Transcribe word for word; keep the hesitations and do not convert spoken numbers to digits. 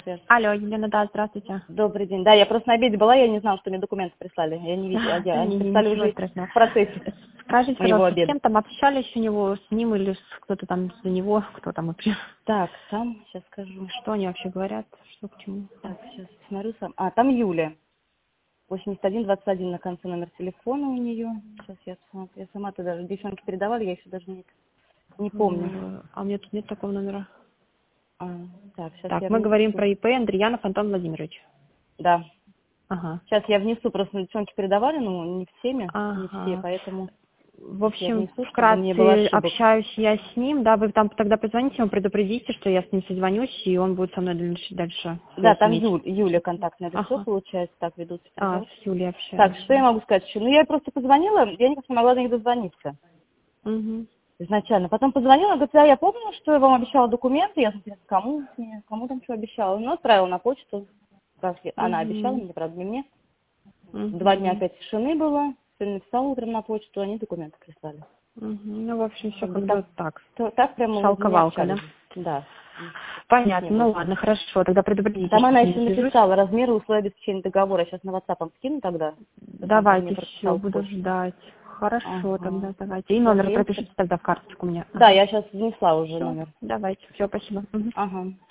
Алло, Елена, да, здравствуйте. Добрый день. Да, я просто на обеде была, я не знала, что мне документы прислали. Я не видела, я, они прислали уже в процессе Скажите, моего пожалуйста, с обеда. кем там общались у него, с ним или с кто-то там за него, кто там вообще? Так, там, сейчас скажу. Что они вообще говорят, что к чему? Так, сейчас смотрю сам. А, там Юля. восемьдесят один двадцать один на конце номер телефона у нее. Сейчас я, сама- я сама-то даже, девчонки передавали, я еще даже не, не помню. М, А у меня тут нет такого номера. А, так, сейчас Так, я мы говорим внесу. про ИП Андреянов Антон Владимирович. Да. Ага. Сейчас я внесу, просто девчонки передавали, но не всеми, не все, Ага. поэтому В сейчас я общем, внесу, чтобы не было вкратце ошибок. общаюсь я с ним, да, вы там тогда позвоните ему, предупредите, что я с ним созвонюсь, и он будет со мной дальше, дальше Да, связь там иметь. Ю- Юля контактное лицо, Ага. получается, так ведутся А, переговоры. с Юлей Так, общаюсь. что я могу сказать еще? Ну, я просто позвонила, я никак не могла до них дозвониться Угу. изначально. Потом позвонила, говорит, да, я помню, что я вам обещала документы, я смотрела, кому, мне, кому там что обещала. Ну, отправила на почту, раз я- она обещала Угу. мне, правда, не мне. Два дня Угу. опять тишины было, сегодня написала утром на почту, они документы прислали. Угу. Ну, в общем, все Как бы как так, бы так. то- так прямо вот не Шалковалка, да? общались. Да, не Понятно, было. ну ладно, хорошо, тогда предупредите, Там что она с ними еще свяжусь. написала размеры условия обеспечения договора. Сейчас на WhatsApp вам скину тогда. Сейчас он там мне Давайте, все, прописал в буду почту. ждать. Хорошо, Ага. тогда давайте. И Все, номер принципе. пропишите тогда в карточку мне. Да, Ага. я сейчас внесла уже Все, номер. давайте, все, спасибо. Мгм. Ага.